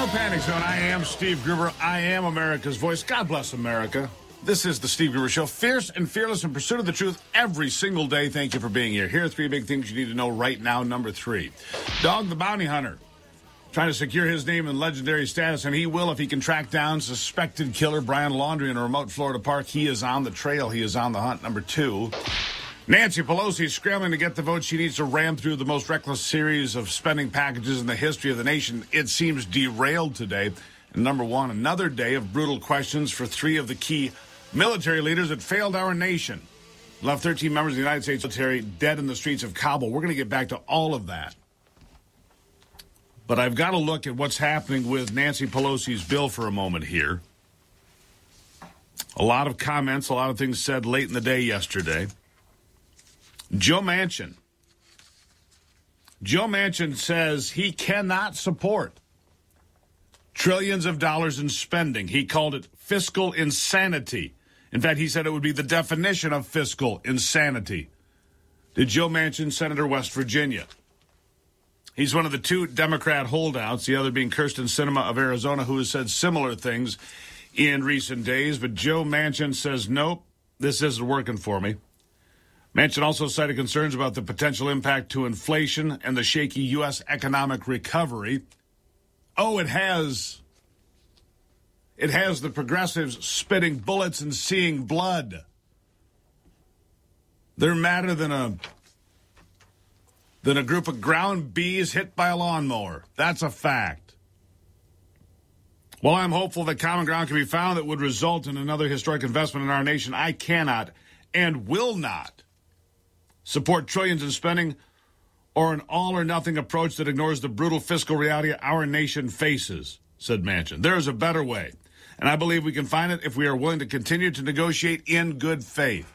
No Panic Zone. I am Steve Gruber. I am America's voice. God bless America. This is the Steve Gruber Show. Fierce and fearless in pursuit of the truth every single day. Thank you for being here. Here are three big things you need to know right now. Number three, Dog the Bounty Hunter, trying to secure his name and legendary status, and he will if he can track down suspected killer Brian Laundrie in a remote Florida park. He is on the trail. He is on the hunt. Number two, Nancy Pelosi is scrambling to get the vote she needs to ram through the most reckless series of spending packages in the history of the nation. It seems derailed today. And number one, another day of brutal questions for three of the key military leaders that failed our nation. Left 13 members of the United States military dead in the streets of Kabul. We're going to get back to all of that. But I've got to look at what's happening with Nancy Pelosi's bill for a moment here. A lot of comments, a lot of things said late in the day yesterday. Joe Manchin. Joe Manchin says he cannot support trillions of dollars in spending. He called it fiscal insanity. In fact, he said it would be the definition of fiscal insanity. Did Joe Manchin, Senator, West Virginia. He's one of the two Democrat holdouts, the other being Kyrsten Sinema of Arizona, who has said similar things in recent days. But Joe Manchin says, nope, this isn't working for me. Manchin also cited concerns about the potential impact to inflation and the shaky U.S. economic recovery. Oh, it has the progressives spitting bullets and seeing blood. They're madder than a group of ground bees hit by a lawnmower. That's a fact. While I'm hopeful that common ground can be found that would result in another historic investment in our nation, I cannot and will not support trillions in spending or an all-or-nothing approach that ignores the brutal fiscal reality our nation faces, said Manchin. There is a better way, and I believe we can find it if we are willing to continue to negotiate in good faith.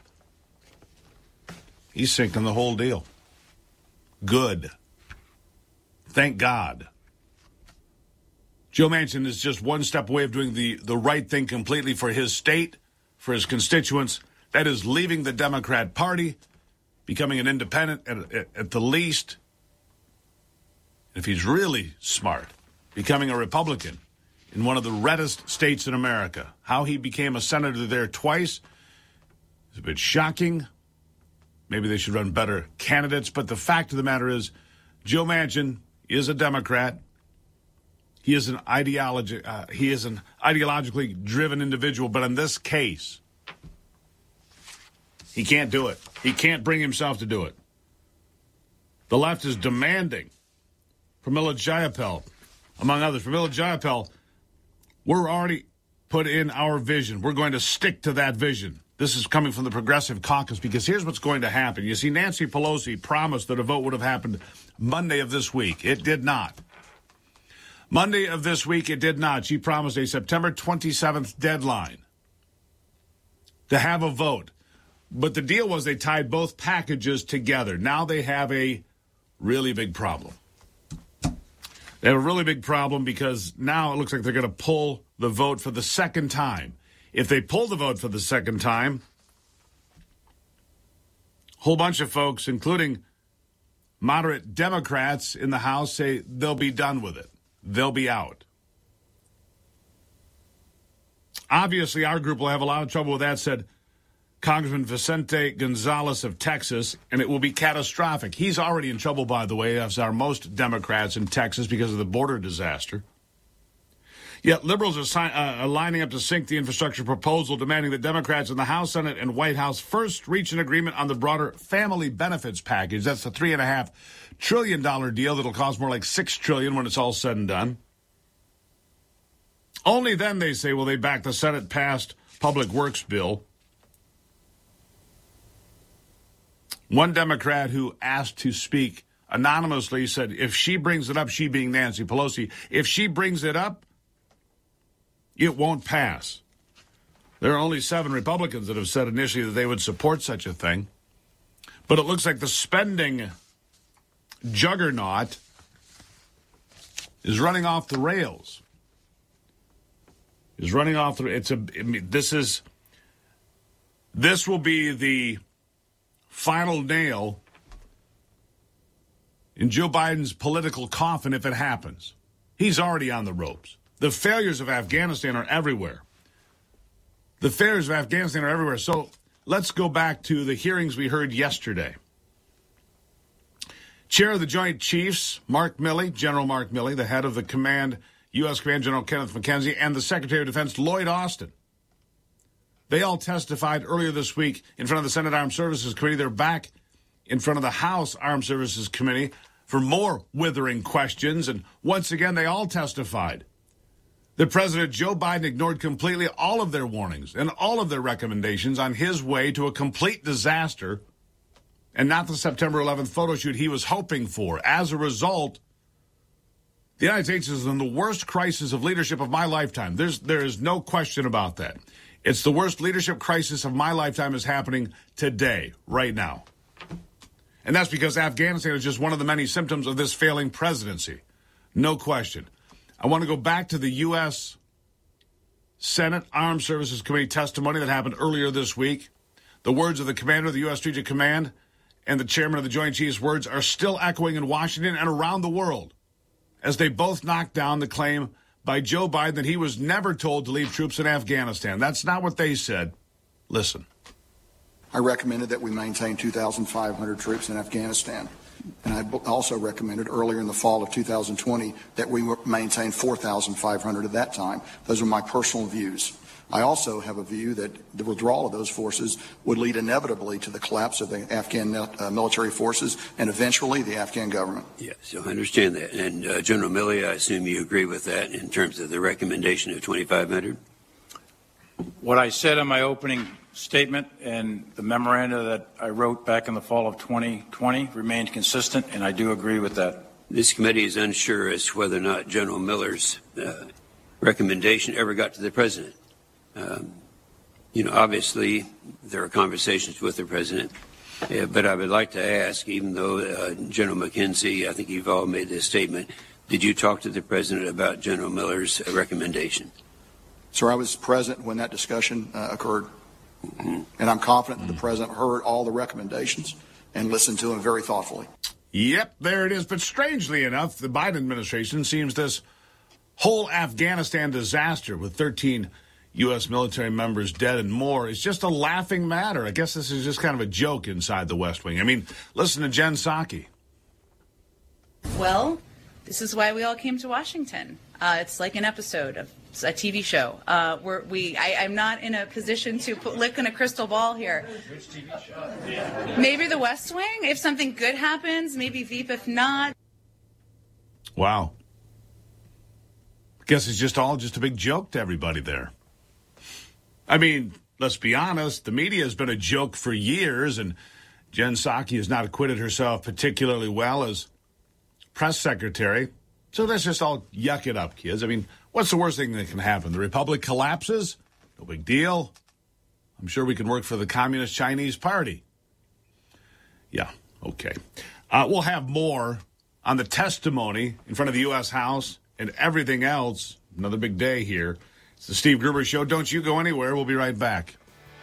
He's sinking the whole deal. Good. Thank God. Joe Manchin is just one step away of doing the right thing completely for his state, for his constituents. That is leaving the Democrat Party, becoming an independent at the least. If he's really smart, becoming a Republican in one of the reddest states in America. How he became a senator there twice is a bit shocking. Maybe they should run better candidates. But the fact of the matter is, Joe Manchin is a Democrat. He is an ideologically driven individual. But in this case, he can't do it. He can't bring himself to do it. The left is demanding Pramila Jayapal, among others. Pramila Jayapal, we're already put in our vision. We're going to stick to that vision. This is coming from the Progressive Caucus because here's what's going to happen. You see, Nancy Pelosi promised that a vote would have happened Monday of this week. It did not. Monday of this week, it did not. She promised a September 27th deadline to have a vote. But the deal was they tied both packages together. Now they have a really big problem. They have a really big problem because now it looks like they're going to pull the vote for the second time. If they pull the vote for the second time, a whole bunch of folks, including moderate Democrats in the House, say they'll be done with it. They'll be out. Obviously, our group will have a lot of trouble with that, said Congressman Vicente Gonzalez of Texas, and it will be catastrophic. He's already in trouble, by the way, as are most Democrats in Texas because of the border disaster. Yet liberals are lining up to sink the infrastructure proposal, demanding that Democrats in the House, Senate, and White House first reach an agreement on the broader family benefits package. That's the $3.5 trillion deal that'll cost more like $6 trillion when it's all said and done. Only then, they say, will they back the Senate-passed Public Works bill. One Democrat who asked to speak anonymously said if she brings it up, she being Nancy Pelosi, if she brings it up, it won't pass. There are only 7 Republicans that have said initially that they would support such a thing. But it looks like the spending juggernaut is running off the rails. This will be the final nail in Joe Biden's political coffin if it happens. He's already on the ropes. The failures of Afghanistan are everywhere. The failures of Afghanistan are everywhere. So let's go back to the hearings we heard yesterday. Chair of the Joint Chiefs, Mark Milley, General Mark Milley, the head of the command, U.S. Command General Kenneth McKenzie, and the Secretary of Defense, Lloyd Austin. They all testified earlier this week in front of the Senate Armed Services Committee. They're back in front of the House Armed Services Committee for more withering questions. And once again, they all testified that President Joe Biden ignored completely all of their warnings and all of their recommendations on his way to a complete disaster and not the September 11th photo shoot he was hoping for. As a result, the United States is in the worst crisis of leadership of my lifetime. There is no question about that. It's the worst leadership crisis of my lifetime is happening today, right now. And that's because Afghanistan is just one of the many symptoms of this failing presidency. No question. I want to go back to the U.S. Senate Armed Services Committee testimony that happened earlier this week. The words of the commander of the U.S. Strategic Command and the chairman of the Joint Chiefs' words are still echoing in Washington and around the world as they both knock down the claim by Joe Biden that he was never told to leave troops in Afghanistan. That's not what they said. Listen. I recommended that we maintain 2,500 troops in Afghanistan. And I also recommended earlier in the fall of 2020 that we maintain 4,500 at that time. Those are my personal views. I also have a view that the withdrawal of those forces would lead inevitably to the collapse of the Afghan military forces and eventually the Afghan government. Yes, I understand that. And General Milley, I assume you agree with that in terms of the recommendation of 2,500? What I said in my opening statement and the memoranda that I wrote back in the fall of 2020 remains consistent, and I do agree with that. This committee is unsure as to whether or not General Miller's recommendation ever got to the president. Obviously, there are conversations with the president, but I would like to ask, even though General McKenzie, I think you've all made this statement, did you talk to the president about General Miller's recommendation? Sir, I was present when that discussion occurred, and I'm confident that the president heard all the recommendations and listened to them very thoughtfully. Yep, there it is. But strangely enough, the Biden administration seems this whole Afghanistan disaster with 13 U.S. military members dead and more is just a laughing matter. I guess this is just kind of a joke inside the West Wing. I mean, listen to Jen Psaki. Well, this is why we all came to Washington. It's like an episode of a TV show. I'm not in a position to look in a crystal ball here. Which TV show? Maybe The West Wing. If something good happens, maybe Veep. If not. Wow. Guess it's just a big joke to everybody there. I mean, let's be honest, the media has been a joke for years, and Jen Psaki has not acquitted herself particularly well as press secretary. So let's just all yuck it up, kids. I mean, what's the worst thing that can happen? The republic collapses? No big deal. I'm sure we can work for the Communist Chinese Party. Yeah, okay. We'll have more on the testimony in front of the U.S. House and everything else. Another big day here. It's the Steve Gruber Show. Don't you go anywhere. We'll be right back.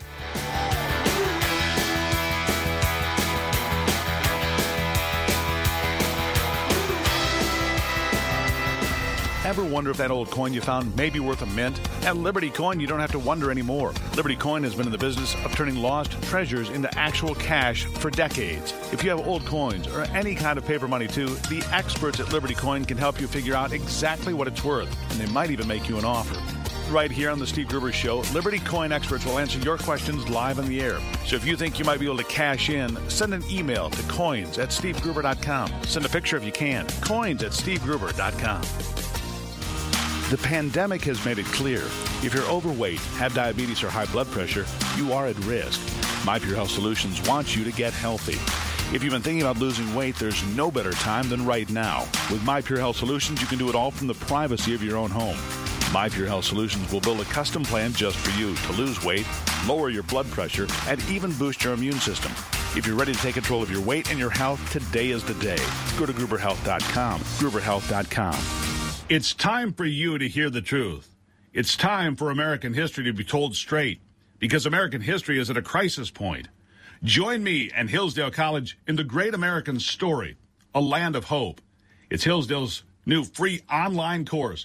Ever wonder if that old coin you found may be worth a mint? At Liberty Coin, you don't have to wonder anymore. Liberty Coin has been in the business of turning lost treasures into actual cash for decades. If you have old coins or any kind of paper money too, the experts at Liberty Coin can help you figure out exactly what it's worth, and they might even make you an offer. Right here on the Steve Gruber Show, Liberty Coin experts will answer your questions live on the air. So if you think you might be able to cash in, send an email to coins@stevegruber.com. Send a picture if you can. coins@stevegruber.com. The pandemic has made it clear. If you're overweight, have diabetes or high blood pressure, you are at risk. My Pure Health Solutions wants you to get healthy. If you've been thinking about losing weight, there's no better time than right now. With My Pure Health Solutions, you can do it all from the privacy of your own home. My Pure Health Solutions will build a custom plan just for you to lose weight, lower your blood pressure, and even boost your immune system. If you're ready to take control of your weight and your health, today is the day. Go to GruberHealth.com. GruberHealth.com. It's time for you to hear the truth. It's time for American history to be told straight, because American history is at a crisis point. Join me and Hillsdale College in the Great American Story, A Land of Hope. It's Hillsdale's new free online course,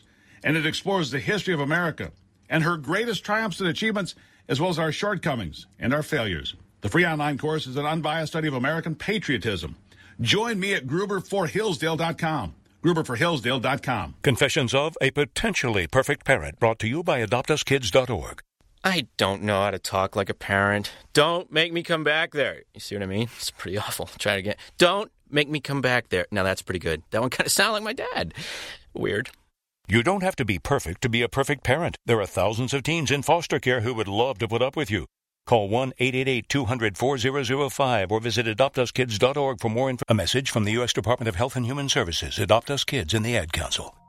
and it explores the history of America and her greatest triumphs and achievements, as well as our shortcomings and our failures. The free online course is an unbiased study of American patriotism. Join me at GruberForHillsdale.com. GruberForHillsdale.com. Confessions of a Potentially Perfect Parent, brought to you by AdoptUsKids.org. I don't know how to talk like a parent. Don't make me come back there. You see what I mean? It's pretty awful. Try it again. Don't make me come back there. Now that's pretty good. That one kind of sounded like my dad. Weird. You don't have to be perfect to be a perfect parent. There are thousands of teens in foster care who would love to put up with you. Call 1-888-200-4005 or visit AdoptUsKids.org for more info. A message from the U.S. Department of Health and Human Services. Adopt Us Kids and the Ad Council.